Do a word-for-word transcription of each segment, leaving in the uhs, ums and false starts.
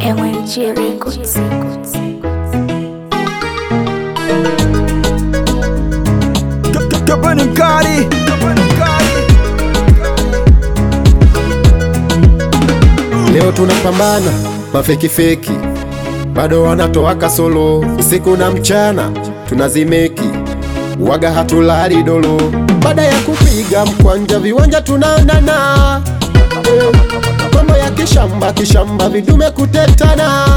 M N G Records. Tabani mkali, tabani mkali. Leo tunapambana mafeki feki, bado wanatoa kasolo usiku na mchana, tunazimeki waga hatulali dolo. Baada ya kupiga mkwanja viwanja tunaonana, eh, mambo ya kishamba kishamba vidume kutetana.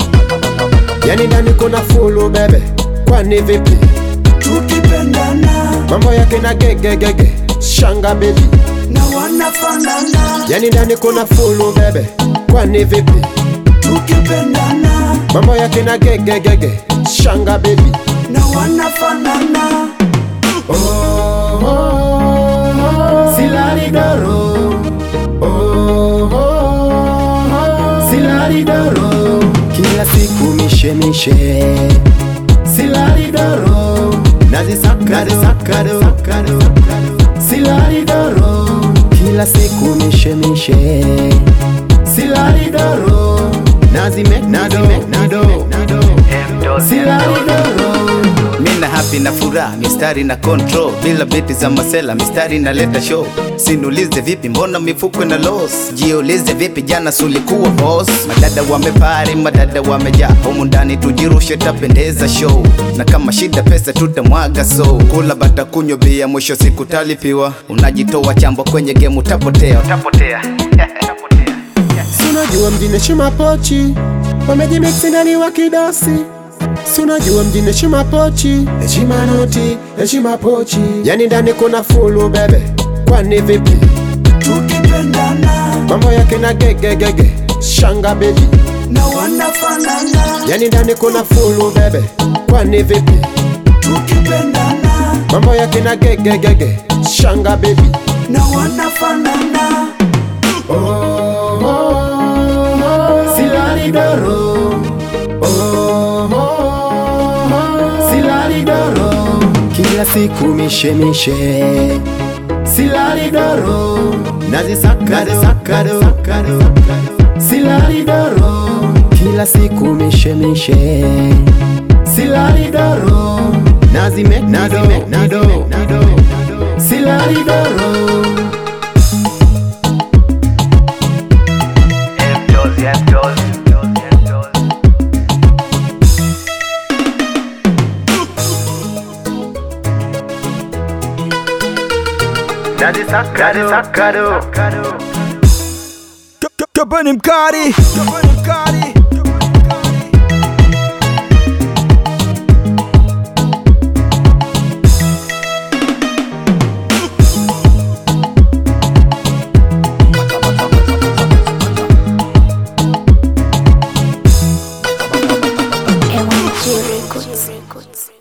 Yani ndani kuna fulu bebe, kwani vipi Tukipendana, mambo yake na gege gege shanga baby na wanafanana. yani ndani kuna fulu bebe, kwani vipi Tukipendana, mambo yake na gege gege shanga baby na wanafanana. oh, oh, oh, silali daro oh, oh, oh, silali daro kila siku mishe mishe silali daro nazisaka nazisaka silali daro kila siku mishe mishe silali daro nazime nazime nado silali daro. Mina happy na furaha, mistari na control. Bila biti za masela, mistari na leta show. Sinulize vipi, mbona mifuko na loss. Jiulize vipi, jana sulikuwa boss. Madada wamepari, madada wamejaa. Humu ndani tujirushe, tapendeza show. Na kama shida pesa tutamwaga so. Kula bata kunywa bia, mwisho siku talipiwa. Unajitoa chambo kwenye game utapotea, utapotea. Sunajua mjini shima pochi, wamejimixi ndani wa kidasi. Sunajua mjini shima pochi, heshima noti, heshima pochi. Yani ndani kuna fulu bebe, kwani vipi Tukipendana, mambo yake na gege gege shanga baby na wanafanana. yani ndani kuna fulu bebe, kwani vipi Tukipendana, mambo yake na gege gege shanga baby na wanafanana. oh, oh, oh, silali daro oh, oh, oh, silali daro kila siku mishe mishe silali daro nazisaka nazisaka silali daro kila siku mishe mishe silali daro nazime nazime nado silali daro. Tabani mkali, tabani mkali. M N G Records.